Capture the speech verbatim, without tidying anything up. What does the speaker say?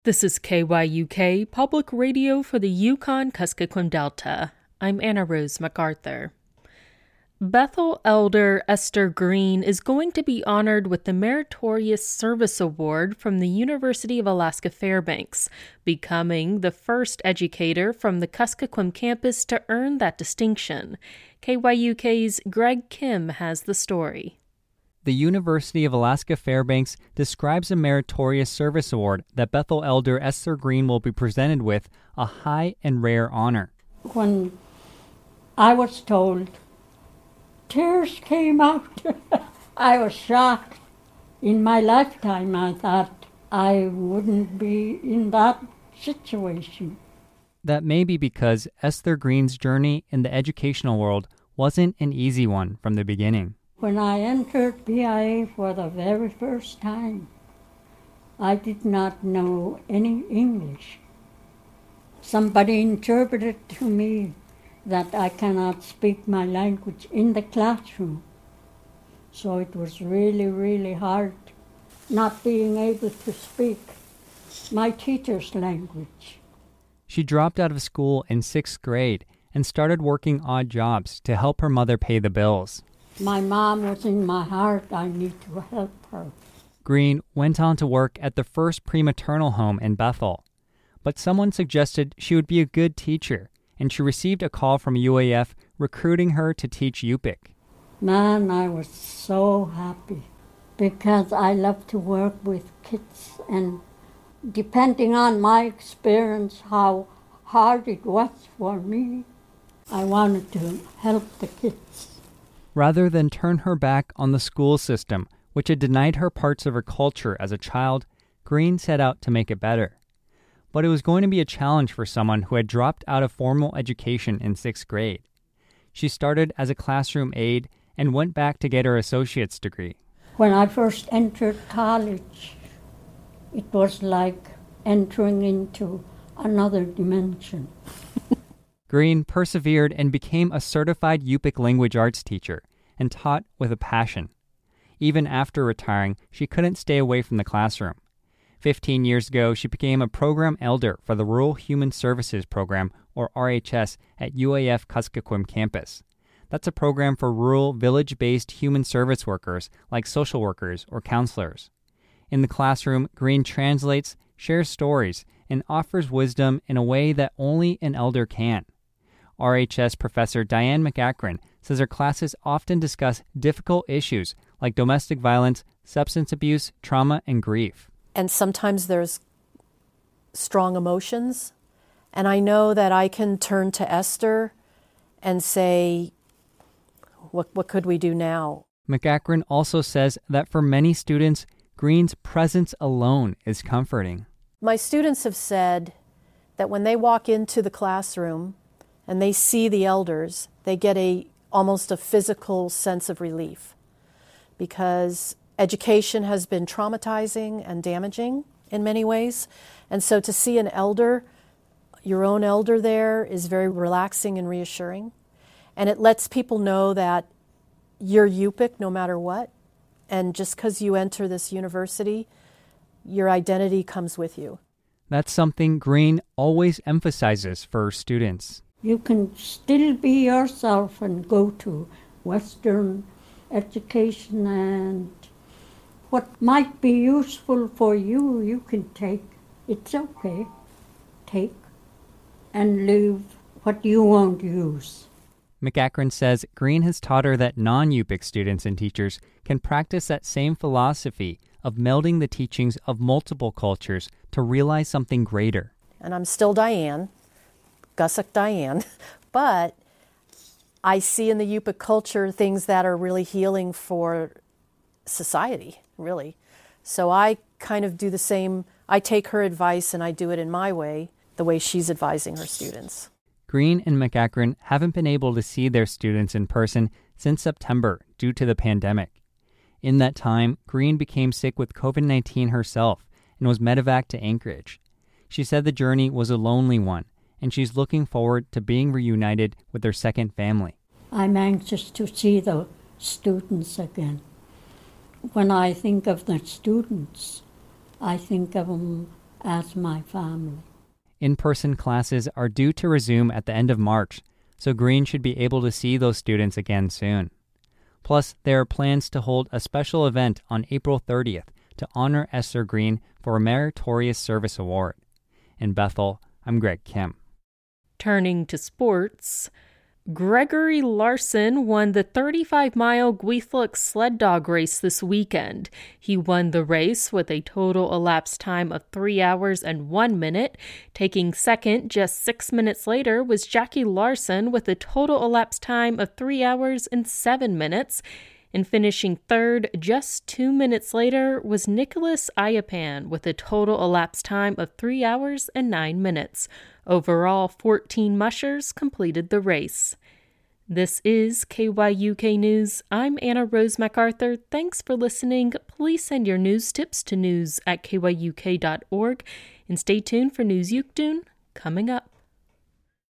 This is K Y U K, Public Radio for the Yukon-Kuskokwim Delta. I'm Anna Rose MacArthur. Bethel Elder Esther Green is going to be honored with the Meritorious Service Award from the University of Alaska Fairbanks, becoming the first educator from the Kuskokwim campus to earn that distinction. K Y U K's Greg Kim has the story. The University of Alaska Fairbanks describes a Meritorious Service Award that Bethel Elder Esther Green will be presented with, a high and rare honor. When I was told, tears came out. I was shocked. In my lifetime, I thought I wouldn't be in that situation. That may be because Esther Green's journey in the educational world wasn't an easy one from the beginning. When I entered P I A for the very first time, I did not know any English. Somebody interpreted to me that I cannot speak my language in the classroom. So it was really, really hard not being able to speak my teacher's language. She dropped out of school in sixth grade and started working odd jobs to help her mother pay the bills. My mom was in my heart. I need to help her. Green went on to work at the first prematernal home in Bethel. But someone suggested she would be a good teacher, and she received a call from U A F recruiting her to teach Yupik. Man, I was so happy because I love to work with kids, and depending on my experience, how hard it was for me, I wanted to help the kids. Rather than turn her back on the school system, which had denied her parts of her culture as a child, Green set out to make it better. But it was going to be a challenge for someone who had dropped out of formal education in sixth grade. She started as a classroom aide and went back to get her associate's degree. When I first entered college, it was like entering into another dimension. Green persevered and became a certified Yupik language arts teacher and taught with a passion. Even after retiring, she couldn't stay away from the classroom. Fifteen years ago, she became a program elder for the Rural Human Services Program, or R H S, at U A F Kuskokwim campus. That's a program for rural, village-based human service workers like social workers or counselors. In the classroom, Green translates, shares stories, and offers wisdom in a way that only an elder can. R H S professor Diane McAkron says her classes often discuss difficult issues like domestic violence, substance abuse, trauma, and grief. And sometimes there's strong emotions. And I know that I can turn to Esther and say, what, what could we do now? McAkron also says that for many students, Green's presence alone is comforting. My students have said that when they walk into the classroom and they see the elders, they get a almost a physical sense of relief, because education has been traumatizing and damaging in many ways. And so to see an elder, your own elder there, is very relaxing and reassuring. And it lets people know that you're Yupik no matter what. And just because you enter this university, your identity comes with you. That's something Green always emphasizes for her students. You can still be yourself and go to Western education, and what might be useful for you, you can take. It's okay. Take and leave what you won't use. McAkron says Green has taught her that non-Yupik students and teachers can practice that same philosophy of melding the teachings of multiple cultures to realize something greater. And I'm still Diane, Gusuk Diane, but I see in the Yupik culture things that are really healing for society, really. So I kind of do the same. I take her advice and I do it in my way, the way she's advising her students. Green and McAkron haven't been able to see their students in person since September due to the pandemic. In that time, Green became sick with covid nineteen herself and was medevaced to Anchorage. She said the journey was a lonely one, and she's looking forward to being reunited with her second family. I'm anxious to see the students again. When I think of the students, I think of them as my family. In-person classes are due to resume at the end of March, so Green should be able to see those students again soon. Plus, there are plans to hold a special event on April thirtieth to honor Esther Green for a Meritorious Service Award. In Bethel, I'm Greg Kim. Turning to sports, Gregory Larson won the thirty-five mile Gweithluck sled dog race this weekend. He won the race with a total elapsed time of three hours and one minute. Taking second just six minutes later was Jackie Larson with a total elapsed time of three hours and seven minutes. And finishing third just two minutes later was Nicholas Ayapan with a total elapsed time of three hours and nine minutes. Overall, fourteen mushers completed the race. This is K Y U K News. I'm Anna Rose MacArthur. Thanks for listening. Please send your news tips to news at K Y U K dot org and stay tuned for News Yukdun coming up.